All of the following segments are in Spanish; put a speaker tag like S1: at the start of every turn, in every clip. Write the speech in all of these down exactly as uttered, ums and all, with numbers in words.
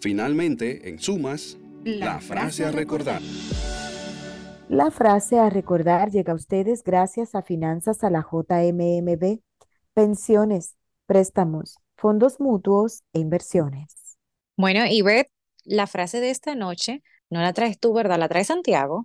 S1: Finalmente, en sumas, la, la frase a recordar.
S2: La frase a recordar llega a ustedes gracias a Finanzas a la J M M B, pensiones, préstamos, fondos mutuos e inversiones.
S3: Bueno, Ivette, la frase de esta noche no la traes tú, ¿verdad? La trae Santiago.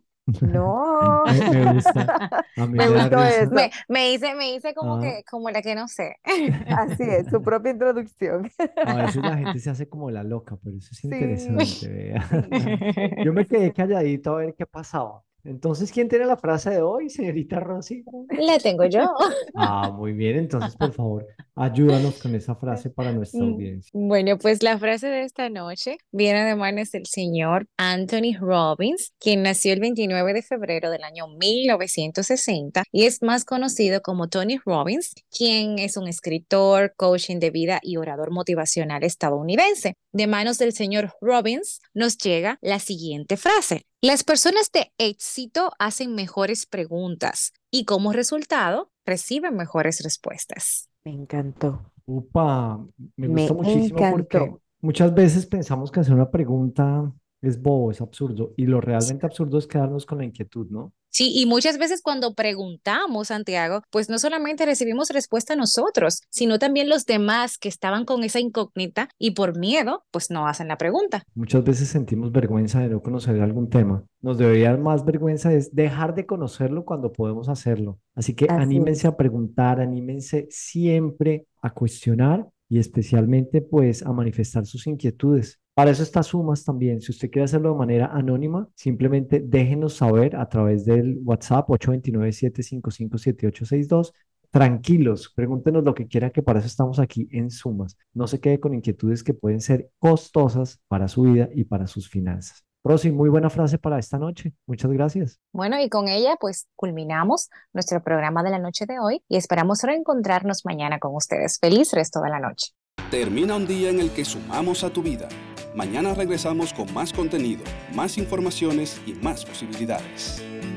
S2: No,
S4: Me, me gusta, a mí
S2: me
S4: me da
S2: gustó
S4: risa.
S2: eso.
S3: Me, me hice, me hice como
S4: Ah,
S3: que, como la que no sé.
S2: Así es, su propia introducción.
S4: a veces la gente se hace como la loca, pero eso es
S2: Sí,
S4: interesante, vea.
S2: sí.
S4: Yo me quedé calladito a ver qué pasaba. Entonces, ¿quién tiene la frase de hoy, señorita Rosy?
S3: La tengo yo.
S4: Ah, muy bien. Entonces, por favor, ayúdanos con esa frase para nuestra
S3: Mm,
S4: audiencia.
S3: Bueno, pues la frase de esta noche viene de manos del señor Anthony Robbins, quien nació el veintinueve de febrero del año mil novecientos sesenta y es más conocido como Tony Robbins, quien es un escritor, coaching de vida y orador motivacional estadounidense. De manos del señor Robbins nos llega la siguiente frase. Las personas de éxito hacen mejores preguntas y como resultado reciben mejores respuestas.
S2: Me encantó,
S4: Upa, me gusta
S2: me
S4: muchísimo porque
S2: encantó.
S4: muchas veces pensamos que hacer una pregunta es bobo, es absurdo, y lo realmente absurdo es quedarnos con la inquietud, ¿no?
S3: Sí, y muchas veces cuando preguntamos, Santiago, pues no solamente recibimos respuesta nosotros, sino también los demás que estaban con esa incógnita y por miedo, pues no hacen la pregunta.
S4: Muchas veces sentimos vergüenza de no conocer algún tema. Nos debería dar más vergüenza es dejar de conocerlo cuando podemos hacerlo. Así que
S2: Así
S4: anímense
S2: es.
S4: a preguntar, anímense siempre a cuestionar y especialmente pues a manifestar sus inquietudes. Para eso está Sumas también. Si usted quiere hacerlo de manera anónima, simplemente déjenos saber a través del WhatsApp ocho dos nueve, siete cinco cinco, siete ocho seis dos. Tranquilos, pregúntenos lo que quieran, que para eso estamos aquí en Sumas. No se quede con inquietudes que pueden ser costosas para su vida y para sus finanzas. Rosy, muy buena frase para esta noche. Muchas gracias.
S3: Bueno, y con ella pues culminamos nuestro programa de la noche de hoy y esperamos reencontrarnos mañana con ustedes. Feliz resto de la noche.
S1: Termina un día en el que sumamos a tu vida. Mañana regresamos con más contenido, más informaciones y más posibilidades.